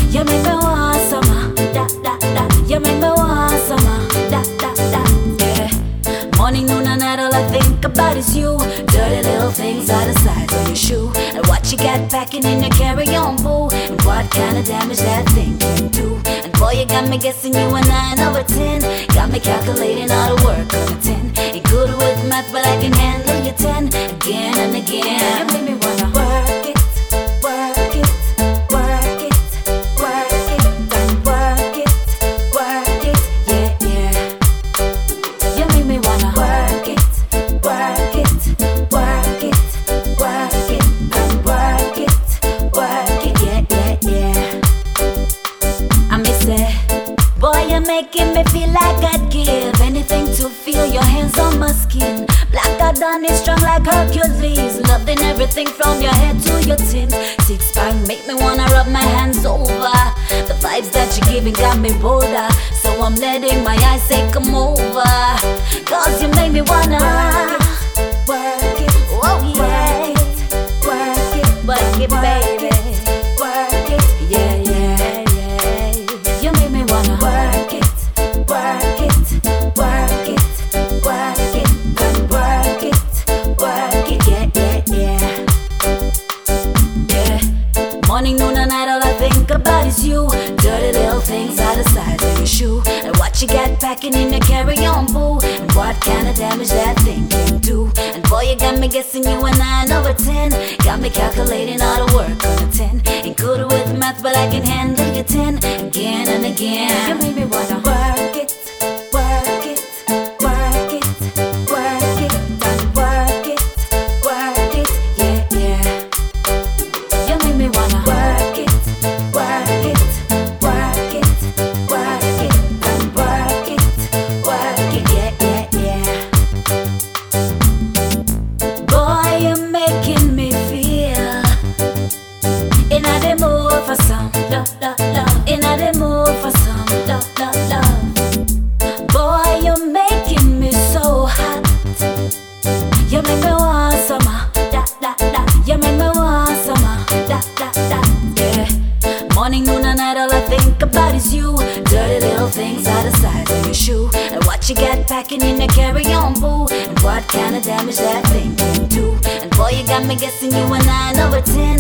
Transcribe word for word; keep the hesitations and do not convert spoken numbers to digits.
You make me want summer, da da da. You make me want summer, da da da. Yeah. Morning, noon, and night, all I think about is you. Dirty little things out of size on your shoe, and what you got packing in your carry-on, boo, and what kind of damage that thing can do. And boy, you got me guessing you a nine over ten. Got me calculating all the work on a ten. Ain't good with math, but I can handle your ten again and again. You make me wanna work it, work it, work it, work it, and work it, work it, yeah, yeah. You make me wanna work it, work it, work it, work it, and work it, work it, yeah, yeah, yeah. I miss it, boy, you're making me feel like I'd give anything to feel your hands on my skin. Black dot done is strong like Hercules, loving everything from your head to your tin. Six pack make me wanna rub my hands over. The vibes that you're giving got me bolder, so I'm letting my eyes say come over. Cause you make me wanna work it, oh yeah, work it, work it, baby, work it, yeah, yeah, yeah. You make me wanna work it, work it, work it, work it, and work it, work it, yeah, yeah, yeah. Yeah. Morning, noon, and night, all I think about is you. Dirty little things out of size of your shoe, and what you got packing in your carry-on, boo, and what kind of damage that thing can do. And boy, you got me guessing you a nine over ten. Got me calculating all the work on a ten. Ain't good with math, but I can handle your ten again and again. You make me wanna work it, work it, work it, work it, and work it, work it, yeah, yeah. You make me wanna work it, work it, work it, work it, and work it, work it, yeah, yeah, yeah. Boy, you're making me feel in a the mood for some love, love, love. In a the mood for some love, love, love. Boy, you're making me so hot. You make me want summer, da da da. You make me want summer, da da da. Yeah. Morning, noon, and night, all I think about is you. Dirty little things out of size of your shoe, and what you got packing in your carry-on, boo, and what kind of damage that thing can do. And boy, you got me guessing you a nine over ten.